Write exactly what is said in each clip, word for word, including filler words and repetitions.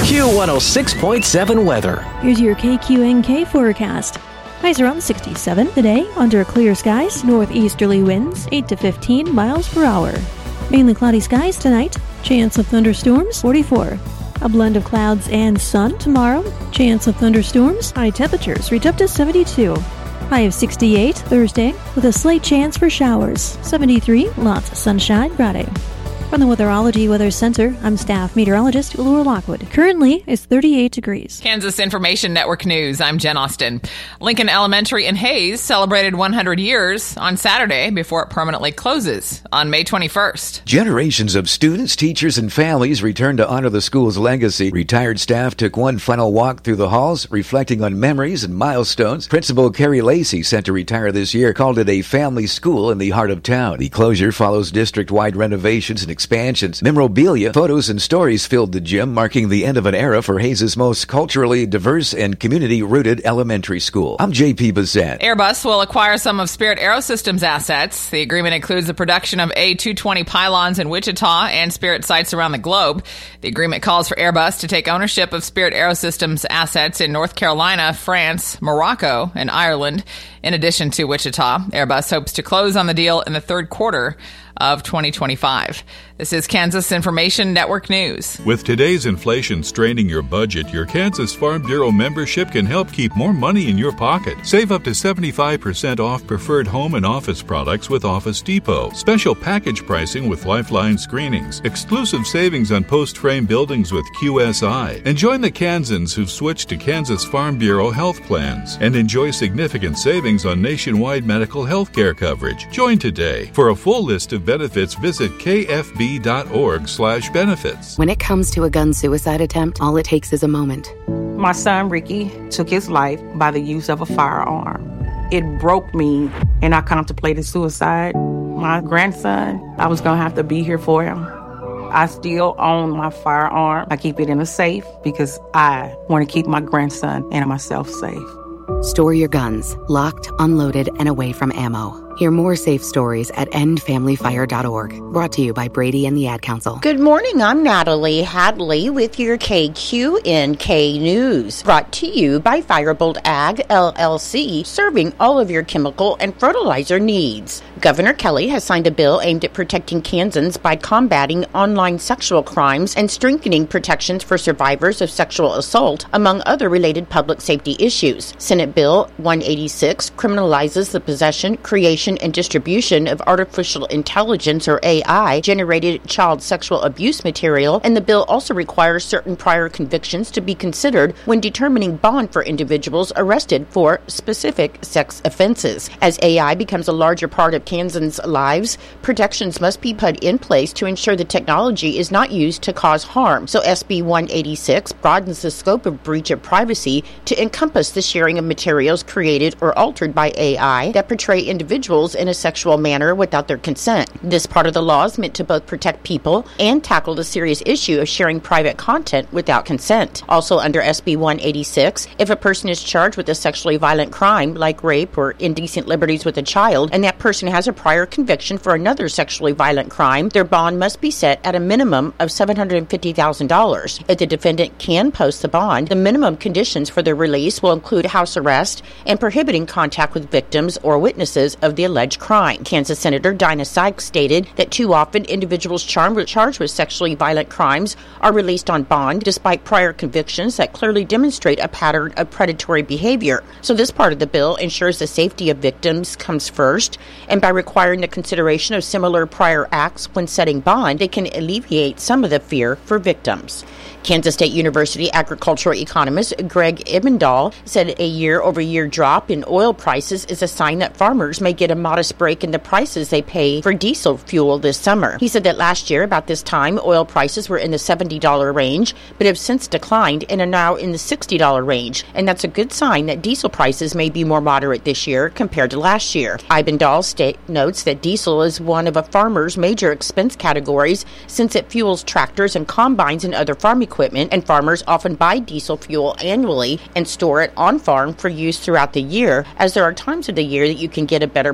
Q one oh six point seven weather. Here's your K Q N K forecast. Highs around sixty-seven today, under clear skies, northeasterly winds eight to fifteen miles per hour. Mainly cloudy skies tonight, chance of thunderstorms forty-four. A blend of clouds and sun tomorrow, chance of thunderstorms, high temperatures reach up to seventy-two. High of sixty-eight Thursday, with a slight chance for showers, seventy-three, lots of sunshine Friday. From the Weatherology Weather Center, I'm staff meteorologist Laura Lockwood. Currently, it's thirty-eight degrees. Kansas Information Network News, I'm Jen Austin. Lincoln Elementary in Hayes celebrated one hundred years on Saturday before it permanently closes on May twenty-first. Generations of students, teachers, and families returned to honor the school's legacy. Retired staff took one final walk through the halls, reflecting on memories and milestones. Principal Carrie Lacey, set to retire this year, called it a family school in the heart of town. The closure follows district-wide renovations and expansions. Memorabilia, photos, and stories filled the gym, marking the end of an era for Hayes' most culturally diverse and community-rooted elementary school. I'm J P Bissett. Airbus will acquire some of Spirit Aerosystems assets. The agreement includes the production of A two twenty pylons in Wichita and Spirit sites around the globe. The agreement calls for Airbus to take ownership of Spirit Aerosystems assets in North Carolina, France, Morocco, and Ireland. In addition to Wichita, Airbus hopes to close on the deal in the third quarter of twenty twenty-five. This is Kansas Information Network News. With today's inflation straining your budget, your Kansas Farm Bureau membership can help keep more money in your pocket. Save up to seventy-five percent off preferred home and office products with Office Depot. Special package pricing with Lifeline screenings. Exclusive savings on post-frame buildings with Q S I. And join the Kansans who've switched to Kansas Farm Bureau health plans and enjoy significant savings on nationwide medical health care coverage. Join today. For a full list of benefits, visit K F B dot org slash benefits. When it comes to a gun suicide attempt, all it takes is a moment. My son, Ricky, took his life by the use of a firearm. It broke me, and I contemplated suicide. My grandson, I was going to have to be here for him. I still own my firearm. I keep it in a safe because I want to keep my grandson and myself safe. Store your guns, locked, unloaded, and away from ammo. Hear more safe stories at end family fire dot org. Brought to you by Brady and the Ad Council. Good morning. I'm Natalie Hadley with your K Q N K News. Brought to you by Firebolt Ag, L L C, serving all of your chemical and fertilizer needs. Governor Kelly has signed a bill aimed at protecting Kansans by combating online sexual crimes and strengthening protections for survivors of sexual assault, among other related public safety issues. Senate Bill one eighty-six criminalizes the possession, creation, and distribution of artificial intelligence, or A I, generated child sexual abuse material, and the bill also requires certain prior convictions to be considered when determining bond for individuals arrested for specific sex offenses. As A I becomes a larger part of Kansans' lives, protections must be put in place to ensure the technology is not used to cause harm. So S B one eighty-six broadens the scope of breach of privacy to encompass the sharing of materials created or altered by A I that portray individuals in a sexual manner without their consent. This part of the law is meant to both protect people and tackle the serious issue of sharing private content without consent. Also under S B one eighty-six, if a person is charged with a sexually violent crime like rape or indecent liberties with a child, and that person has a prior conviction for another sexually violent crime, their bond must be set at a minimum of seven hundred fifty thousand dollars. If the defendant can post the bond, the minimum conditions for their release will include house arrest and prohibiting contact with victims or witnesses of the alleged crime. Kansas Senator Dinah Sykes stated that too often individuals charged with sexually violent crimes are released on bond despite prior convictions that clearly demonstrate a pattern of predatory behavior. So this part of the bill ensures the safety of victims comes first, and by requiring the consideration of similar prior acts when setting bond, they can alleviate some of the fear for victims. Kansas State University agricultural economist Greg Ebendahl said a year-over-year drop in oil prices is a sign that farmers may get a modest break in the prices they pay for diesel fuel this summer. He said that last year, about this time, oil prices were in the seventy dollars range, but have since declined and are now in the sixty dollars range, and that's a good sign that diesel prices may be more moderate this year compared to last year. Ebendahl state notes that diesel is one of a farmer's major expense categories since it fuels tractors and combines and other farm equipment. equipment, and farmers often buy diesel fuel annually and store it on farm for use throughout the year, as there are times of the year that you can get a better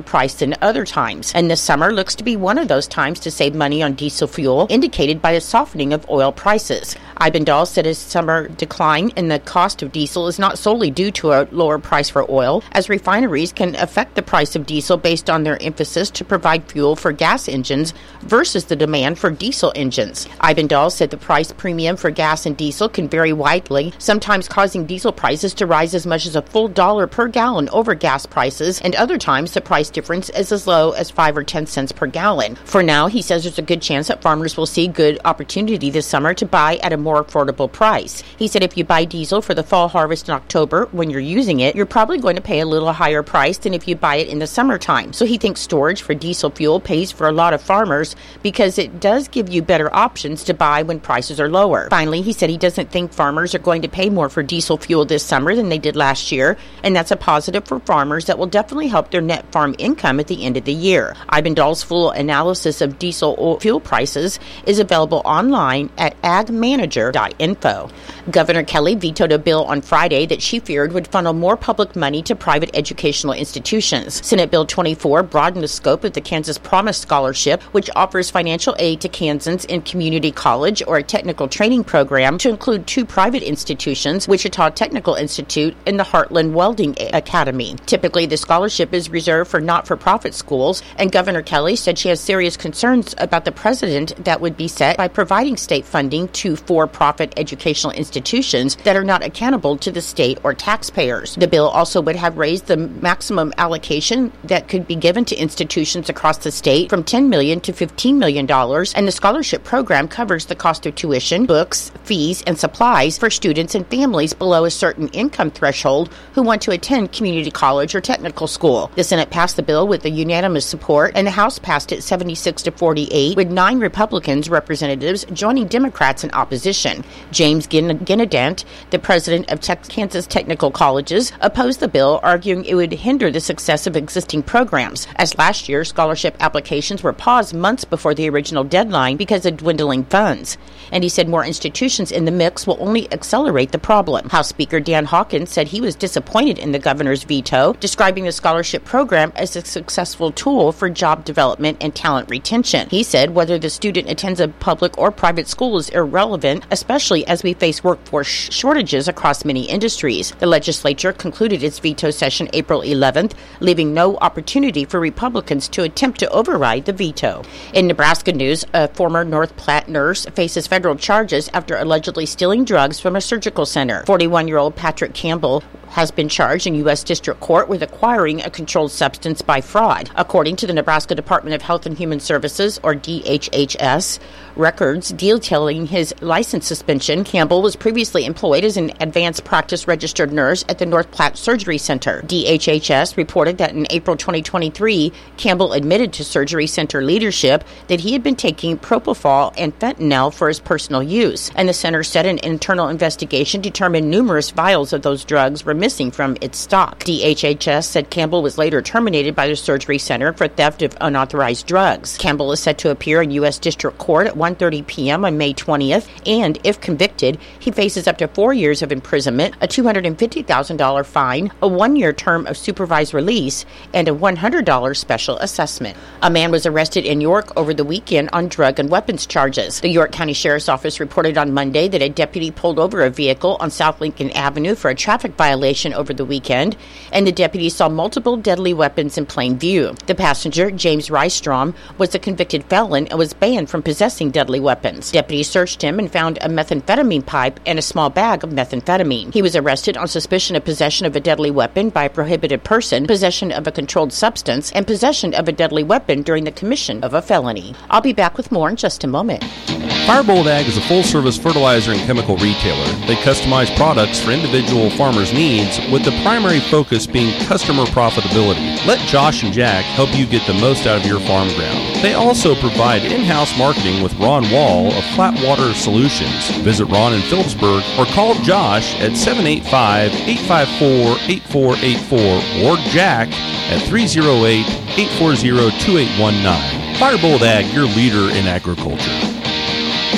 price than other times, and this summer looks to be one of those times to save money on diesel fuel, indicated by a softening of oil prices. Eibendahl said his summer decline in the cost of diesel is not solely due to a lower price for oil, as refineries can affect the price of diesel based on their emphasis to provide fuel for gas engines versus the demand for diesel engines. Eibendahl said the price premium for gas and diesel can vary widely, sometimes causing diesel prices to rise as much as a full dollar per gallon over gas prices, and other times the price difference is as low as five or ten cents per gallon. For now, he says there's a good chance that farmers will see good opportunity this summer to buy at a more affordable price. He said if you buy diesel for the fall harvest in October when you're using it, you're probably going to pay a little higher price than if you buy it in the summertime. So he thinks storage for diesel fuel pays for a lot of farmers because it does give you better options to buy when prices are lower. Finally, he said he doesn't think farmers are going to pay more for diesel fuel this summer than they did last year, and that's a positive for farmers that will definitely help their net farm income at the end of the year. Eibendahl's full analysis of diesel oil fuel prices is available online at ag manager dot info. Governor Kelly vetoed a bill on Friday that she feared would funnel more public money to private educational institutions. Senate Bill twenty-four broadened the scope of the Kansas Promise Scholarship, which offers financial aid to Kansans in community college or a technical training program, to include two private institutions, Wichita Technical Institute and the Heartland Welding Academy. Typically, the scholarship is reserved for not-for-profit schools, and Governor Kelly said she has serious concerns about the precedent that would be set by providing state funding to for-profit educational institutions that are not accountable to the state or taxpayers. The bill also would have raised the maximum allocation that could be given to institutions across the state from ten million dollars to fifteen million dollars, and the scholarship program covers the cost of tuition, books, fees, and supplies for students and families below a certain income threshold who want to attend community college or technical school. The Senate passed the bill with a unanimous support, and the House passed it seventy-six to forty-eight, with nine Republicans representatives joining Democrats in opposition. James Ginadant, the president of Te- Kansas Technical Colleges, opposed the bill, arguing it would hinder the success of existing programs, as last year scholarship applications were paused months before the original deadline because of dwindling funds. And he said more institutions in the mix will only accelerate the problem. House Speaker Dan Hawkins said he was disappointed in the governor's veto, describing the scholarship program as a successful tool for job development and talent retention. He said whether the student attends a public or private school is irrelevant, especially as we face workforce shortages across many industries. The legislature concluded its veto session April eleventh, leaving no opportunity for Republicans to attempt to override the veto. In Nebraska news, a former North Platte nurse faces federal charges after allegedly stealing drugs from a surgical center. forty-one-year-old Patrick Campbell has been charged in U S District Court with acquiring a controlled substance by fraud. According to the Nebraska Department of Health and Human Services, or D H H S, records detailing his license suspension, Campbell was previously employed as an advanced practice registered nurse at the North Platte Surgery Center. D H H S reported that in April twenty twenty-three, Campbell admitted to Surgery Center leadership that he had been taking propofol and fentanyl for his personal use, and the center said an internal investigation determined numerous vials of those drugs were missing from its stock. D H H S said Campbell was later terminated by the Surgery Center for theft of unauthorized drugs. Campbell is set to appear in U S District Court at one thirty p.m. on May twentieth, and if convicted, he faces up to four years of imprisonment, a two hundred fifty thousand dollars fine, a one-year term of supervised release, and a one hundred dollars special assessment. A man was arrested in York over the weekend on drug and weapons charges. The York County Sheriff's Office reported on Monday that a deputy pulled over a vehicle on South Lincoln Avenue for a traffic violation over the weekend, and the deputy saw multiple deadly weapons in plain view. The passenger, James Rystrom, was a convicted felon and was banned from possessing deadly weapons. Deputies searched him and found a methamphetamine pipe and a small bag of methamphetamine. He was arrested on suspicion of possession of a deadly weapon by a prohibited person, possession of a controlled substance, and possession of a deadly weapon during the commission of a felony. I'll be back with more in just a moment. Firebolt Ag is a full-service fertilizer and chemical retailer. They customize products for individual farmers' needs, with the primary focus being customer profitability. Let Josh and Jack help you get the most out of your farm ground. They also provide in-house marketing with Ron Wall of Flatwater Solutions. Visit Ron in Phillipsburg or call Josh at seven eight five, eight five four, eight four eight four or Jack at three oh eight, eight four zero, two eight one nine. Firebolt Ag, your leader in agriculture.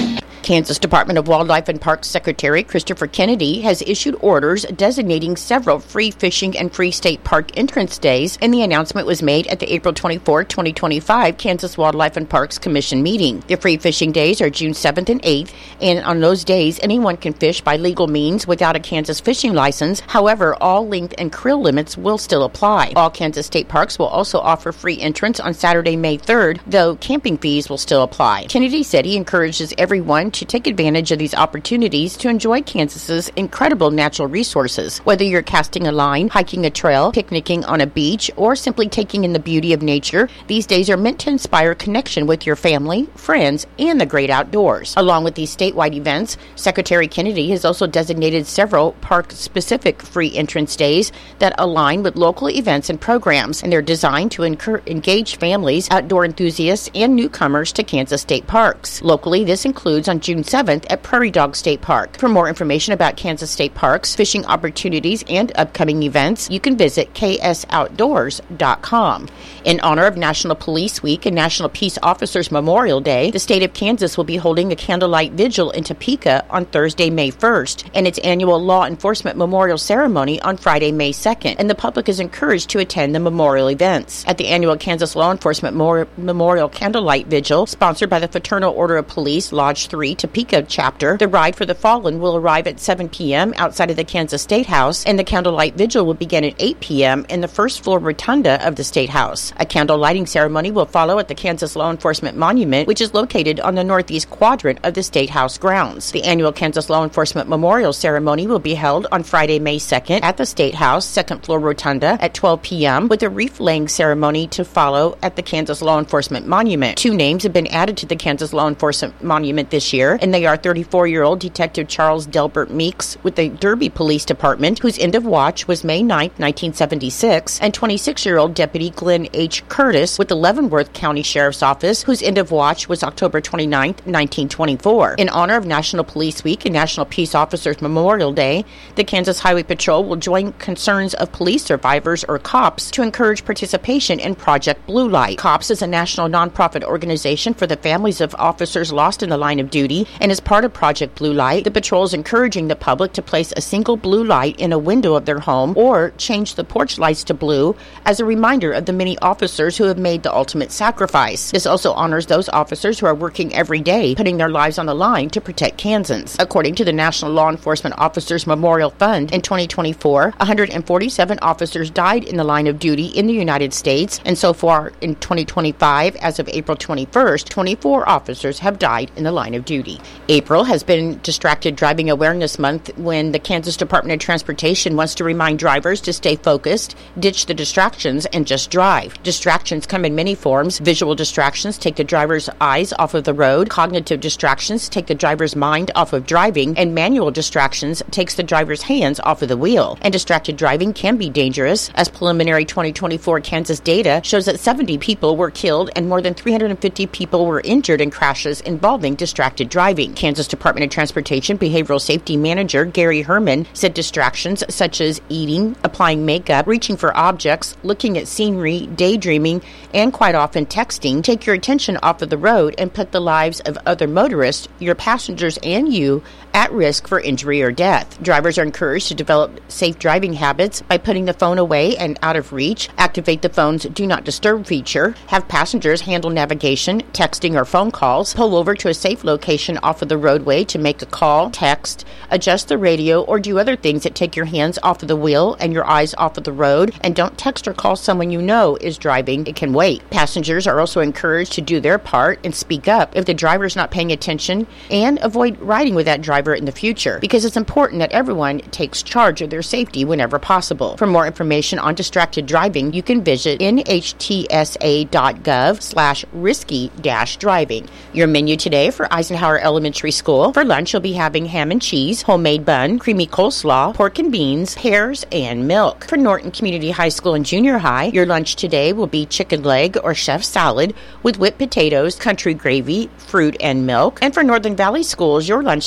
Kansas Department of Wildlife and Parks Secretary Christopher Kennedy has issued orders designating several free fishing and free state park entrance days, and the announcement was made at the April twenty-fourth, twenty twenty-five Kansas Wildlife and Parks Commission meeting. The free fishing days are June seventh and eighth, and on those days, anyone can fish by legal means without a Kansas fishing license. However, all length and creel limits will still apply. All Kansas state parks will also offer free entrance on Saturday, May third, though camping fees will still apply. Kennedy said he encourages everyone to take advantage of these opportunities to enjoy Kansas's incredible natural resources. Whether you're casting a line, hiking a trail, picnicking on a beach, or simply taking in the beauty of nature, these days are meant to inspire connection with your family, friends, and the great outdoors. Along with these statewide events, Secretary Kennedy has also designated several park-specific free entrance days that align with local events and programs, and they're designed to encourage, engage families, outdoor enthusiasts, and newcomers to Kansas state parks. Locally, this includes on June seventh at Prairie Dog State Park. For more information about Kansas state parks, fishing opportunities, and upcoming events, you can visit k s outdoors dot com. In honor of National Police Week and National Peace Officers Memorial Day, the state of Kansas will be holding a candlelight vigil in Topeka on Thursday, May first, and its annual Law Enforcement Memorial Ceremony on Friday, May second, and the public is encouraged to attend the memorial events. At the annual Kansas Law Enforcement Mor- Memorial Candlelight Vigil, sponsored by the Fraternal Order of Police, Lodge three, Topeka Chapter, the Ride for the Fallen will arrive at seven p.m. outside of the Kansas State House, and the candlelight vigil will begin at eight p.m. in the first floor rotunda of the State House. A candle lighting ceremony will follow at the Kansas Law Enforcement Monument, which is located on the northeast quadrant of the State House grounds. The annual Kansas Law Enforcement Memorial Ceremony will be held on Friday, May second at the State House, second floor rotunda at twelve p.m., with a wreath-laying ceremony to follow at the Kansas Law Enforcement Monument. Two names have been added to the Kansas Law Enforcement Monument this year, and they are thirty-four-year-old Detective Charles Delbert Meeks with the Derby Police Department, whose end of watch was May ninth, nineteen seventy-six, and twenty-six-year-old Deputy Glenn H. Curtis with the Leavenworth County Sheriff's Office, whose end of watch was October twenty-ninth, nineteen twenty-four. In honor of National Police Week and National Peace Officers Memorial Day, the Kansas Highway Patrol will join Concerns of Police Survivors, or COPS, to encourage participation in Project Blue Light. COPS is a national nonprofit organization for the families of officers lost in the line of duty, and as part of Project Blue Light, the patrol is encouraging the public to place a single blue light in a window of their home or change the porch lights to blue as a reminder of the many officers who have made the ultimate sacrifice. This also honors those officers who are working every day, putting their lives on the line to protect Kansans. According to the National Law Enforcement Officers Memorial Fund, in twenty twenty-four, one hundred forty-seven officers died in the line of duty in the United States, and so far in twenty twenty-five, as of April twenty-first, twenty-four officers have died in the line of duty. April has been Distracted Driving Awareness Month, when the Kansas Department of Transportation wants to remind drivers to stay focused, ditch the distractions, and just drive. Distractions come in many forms. Visual distractions take the driver's eyes off of the road. Cognitive distractions take the driver's mind off of driving, and manual distractions takes the driver's hands off of the wheel. And distracted driving can be dangerous, as preliminary twenty twenty-four Kansas data shows that seventy people were killed and more than three hundred fifty people were injured in crashes involving distracted driving. Kansas Department of Transportation Behavioral Safety Manager Gary Herman said distractions such as eating, applying makeup, reaching for objects, looking at scenery, daydreaming, and quite often texting take your attention off of the road and put the lives of other motorists, your passengers, and you at risk for injury or death. Drivers are encouraged to develop safe driving habits by putting the phone away and out of reach, activate the phone's Do Not Disturb feature, have passengers handle navigation, texting, or phone calls, pull over to a safe location off of the roadway to make a call, text, adjust the radio, or do other things that take your hands off of the wheel and your eyes off of the road, and don't text or call someone you know is driving. It can wait. Passengers are also encouraged to do their part and speak up if the driver is not paying attention, and avoid riding with that driver in the future, because it's important that everyone takes charge of their safety whenever possible. For more information on distracted driving, you can visit N H T S A dot gov slash risky dash driving. Your menu today for Eisenhower Elementary School: for lunch, you'll be having ham and cheese, homemade bun, creamy coleslaw, pork and beans, pears, and milk. For Norton Community High School and Junior High, your lunch today will be chicken leg or chef salad with whipped potatoes, country gravy, fruit, and milk. And for Northern Valley Schools, your lunch today will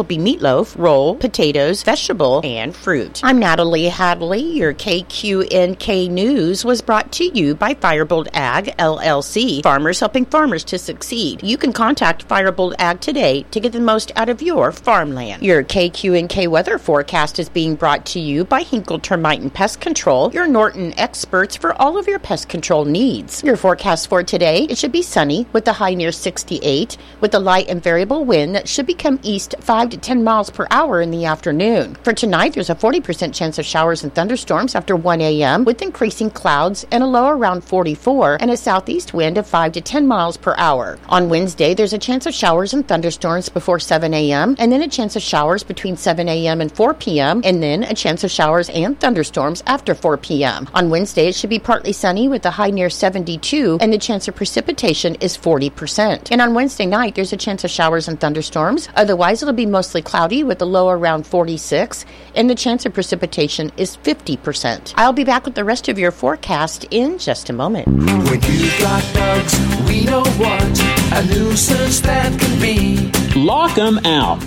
be meatloaf, roll, potatoes, vegetable, and fruit. I'm Natalie Hadley. Your K Q N K News was brought to you by Firebolt Ag, L L C, farmers helping farmers to succeed. You can contact Firebolt Ag today to get the most out of your farmland. Your K Q N K weather forecast is being brought to you by Hinkle Termite and Pest Control, your Norton experts for all of your pest control needs. Your forecast for today, it should be sunny with a high near sixty-eight, with a light and variable wind that should become east five to ten miles per hour in the afternoon. For tonight, there's a forty percent chance of showers and thunderstorms after one a.m. with increasing clouds and a low around forty-four and a southeast wind of five to ten miles per hour. On Wednesday, there's a chance of showers and thunderstorms before seven a.m. and then a chance of showers between seven a.m. and four p.m. and then a chance of showers and thunderstorms after four p.m. On Wednesday, it should be partly sunny with a high near seventy-two and the chance of precipitation is forty percent. And on Wednesday night, there's a chance of showers and thunderstorms. Otherwise, it'll be mostly cloudy with a low around forty-six and the chance of precipitation is fifty percent. I'll be back with the rest of your forecast in just a moment. When you've got bugs, we know what a nuisance that can be. Lock 'em out.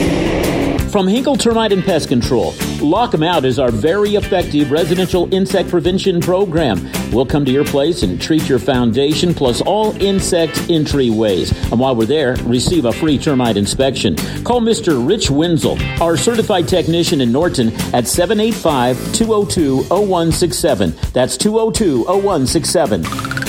From Hinkle Termite and Pest Control, Lock 'em Out is our very effective residential insect prevention program. We'll come to your place and treat your foundation plus all insect entryways. And while we're there, receive a free termite inspection. Call Mister Rich Wenzel, our certified technician in Norton, at seven eight five, two oh two, oh one six seven. That's two oh two, oh one six seven.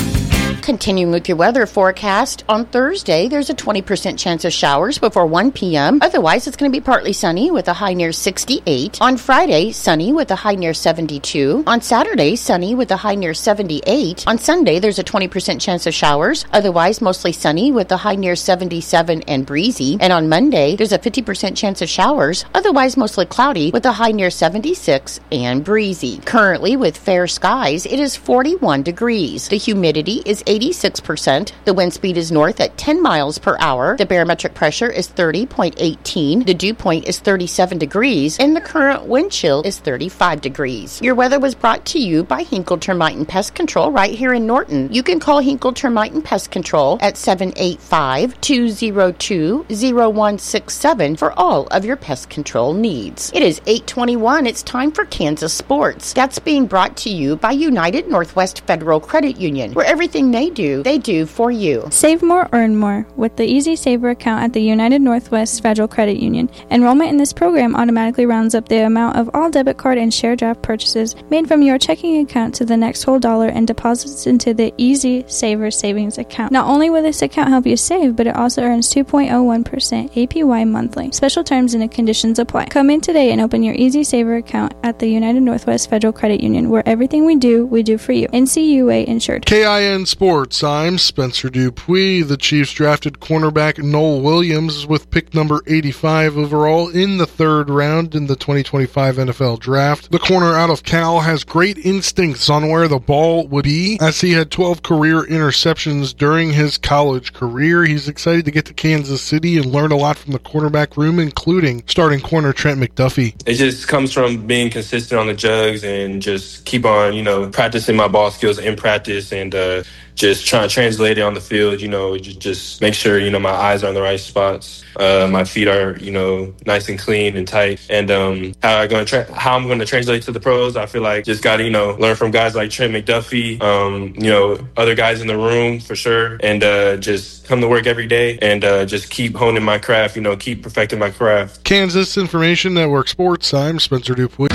Continuing with your weather forecast, on Thursday, there's a twenty percent chance of showers before one p.m. Otherwise, it's going to be partly sunny with a high near sixty-eight. On Friday, sunny with a high near seventy-two. On Saturday, sunny with a high near seventy-eight. On Sunday, there's a twenty percent chance of showers. Otherwise, mostly sunny with a high near seventy-seven and breezy. And on Monday, there's a fifty percent chance of showers. Otherwise, mostly cloudy with a high near seventy-six and breezy. Currently, with fair skies, it is forty-one degrees. The humidity is eighty-six percent. The wind speed is north at ten miles per hour. The barometric pressure is thirty point one eight. The dew point is thirty-seven degrees. And the current wind chill is thirty-five degrees. Your weather was brought to you by Hinkle Termite and Pest Control right here in Norton. You can call Hinkle Termite and Pest Control at seven eight five, two oh two, oh one six seven for all of your pest control needs. It is eight twenty-one. It's time for Kansas Sports. That's being brought to you by United Northwest Federal Credit Union, where everything they do, they do for you. Save more, earn more with the Easy Saver account at the United Northwest Federal Credit Union. Enrollment in this program automatically rounds up the amount of all debit card and share draft purchases made from your checking account to the next whole dollar and deposits into the Easy Saver savings account. Not only will this account help you save, but it also earns two point oh one percent A P Y monthly. Special terms and conditions apply. Come in today and open your Easy Saver account at the United Northwest Federal Credit Union, where everything we do, we do for you. N C U A insured. K I N Sports. I'm Spencer Dupuis. The Chiefs drafted cornerback Noel Williams with pick number eighty-five overall in the third round in the twenty twenty-five N F L Draft. The corner out of Cal has great instincts on where the ball would be, as he had twelve career interceptions during his college career. He's excited to get to Kansas City and learn a lot from the cornerback room, including starting corner Trent McDuffie. It just comes from being consistent on the jugs and just keep on, you know, practicing my ball skills in practice and uh, just trying to translate it on the field, you know, just make sure, you know, my eyes are in the right spots. Uh, my feet are, you know, nice and clean and tight. And um, how, I gonna tra- how I'm going to translate to the pros, I feel like just got to, you know, learn from guys like Trent McDuffie, um, you know, other guys in the room for sure. And uh, just come to work every day and uh, just keep honing my craft, you know, keep perfecting my craft. Kansas Information Network Sports, I'm Spencer Dupuis.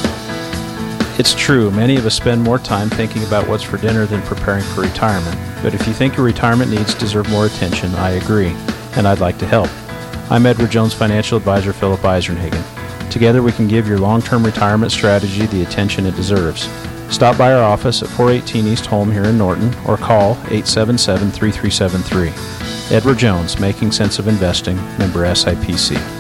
It's true, many of us spend more time thinking about what's for dinner than preparing for retirement. But if you think your retirement needs deserve more attention, I agree, and I'd like to help. I'm Edward Jones Financial Advisor Philip Eisenhagen. Together we can give your long-term retirement strategy the attention it deserves. Stop by our office at four eighteen East Holm here in Norton or call eight seven seven, three three seven three. Edward Jones, Making Sense of Investing, member S I P C.